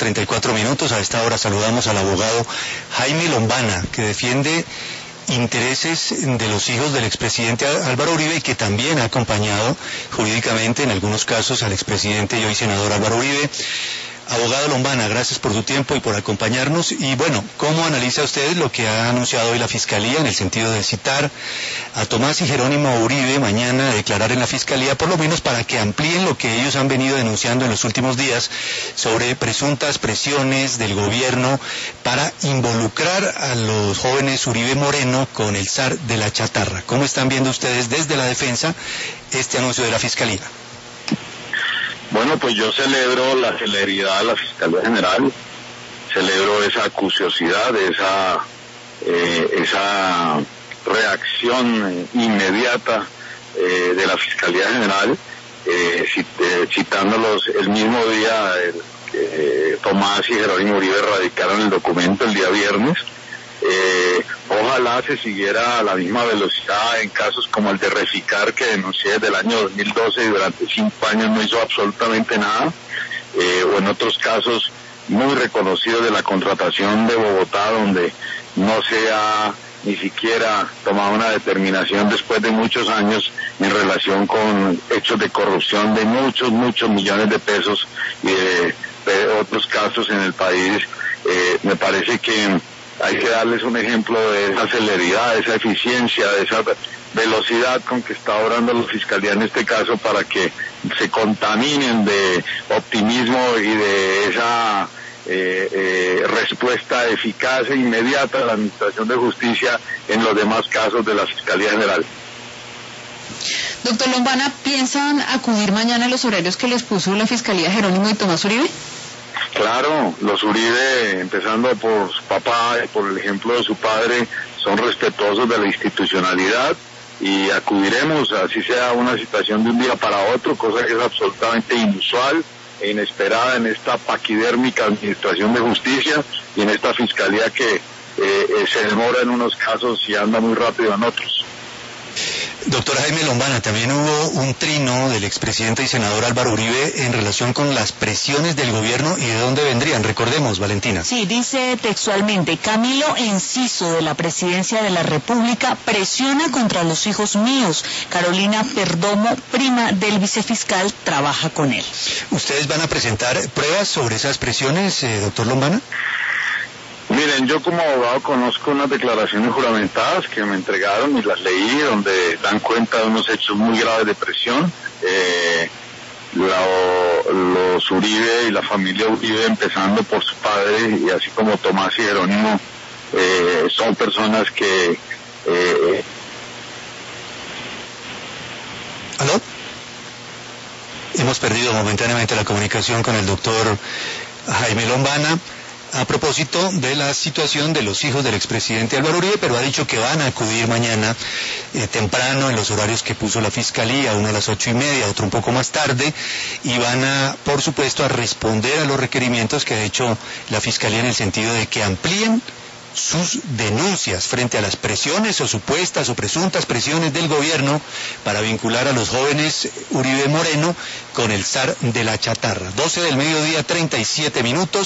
34 minutos. A esta hora saludamos al abogado Jaime Lombana, que defiende intereses de los hijos del expresidente Álvaro Uribe y que también ha acompañado jurídicamente en algunos casos al expresidente y hoy senador Álvaro Uribe. Abogado Lombana, gracias por su tiempo y por acompañarnos. Y bueno, ¿cómo analiza usted lo que ha anunciado hoy la Fiscalía en el sentido de citar a Tomás y Jerónimo Uribe mañana a declarar en la Fiscalía, por lo menos para que amplíen lo que ellos han venido denunciando en los últimos días sobre presuntas presiones del gobierno para involucrar a los jóvenes Uribe Moreno con el zar de la chatarra? ¿Cómo están viendo ustedes desde la defensa este anuncio de la Fiscalía? Bueno, pues yo celebro la celeridad de la Fiscalía General, celebro esa acuciosidad, esa reacción inmediata de la Fiscalía General, citándolos el mismo día, Tomás y Jerónimo Uribe radicaron el documento el día viernes. Ojalá se siguiera a la misma velocidad en casos como el de Reficar, que denuncié desde el año 2012 y durante 5 años no hizo absolutamente nada, o en otros casos muy reconocidos de la contratación de Bogotá, donde no se ha ni siquiera tomado una determinación después de muchos años en relación con hechos de corrupción de muchos millones de pesos y de otros casos en el país. Me parece que hay que darles un ejemplo de esa celeridad, de esa eficiencia, de esa velocidad con que está obrando la Fiscalía en este caso, para que se contaminen de optimismo y de esa respuesta eficaz e inmediata de la Administración de Justicia en los demás casos de la Fiscalía General. Doctor Lombana, ¿piensan acudir mañana a los horarios que les puso la Fiscalía Jerónimo y Tomás Uribe? Claro, los Uribe, empezando por su papá y por el ejemplo de su padre, son respetuosos de la institucionalidad y acudiremos, así sea una situación de un día para otro, cosa que es absolutamente inusual e inesperada en esta paquidérmica Administración de Justicia y en esta Fiscalía que se demora en unos casos y anda muy rápido en otros. Doctor Jaime Lombana, también hubo un trino del expresidente y senador Álvaro Uribe en relación con las presiones del gobierno y de dónde vendrían. Recordemos, Valentina. Sí, dice textualmente: Camilo Enciso, de la Presidencia de la República, presiona contra los hijos míos. Carolina Perdomo, prima del vicefiscal, trabaja con él. ¿Ustedes van a presentar pruebas sobre esas presiones, doctor Lombana? Miren, yo como abogado conozco unas declaraciones juramentadas que me entregaron y las leí, donde dan cuenta de unos hechos muy graves de presión. Los Uribe y la familia Uribe, empezando por su padre, y así como Tomás y Jerónimo, son personas que... ¿Aló? Hemos perdido momentáneamente la comunicación con el doctor Jaime Lombana a propósito de la situación de los hijos del expresidente Álvaro Uribe, pero ha dicho que van a acudir mañana temprano en los horarios que puso la Fiscalía, uno a las 8:30, otro un poco más tarde, y van a, por supuesto, a responder a los requerimientos que ha hecho la Fiscalía en el sentido de que amplíen sus denuncias frente a las presiones o supuestas o presuntas presiones del gobierno para vincular a los jóvenes Uribe Moreno con el zar de la chatarra. 12 del mediodía, 37 minutos.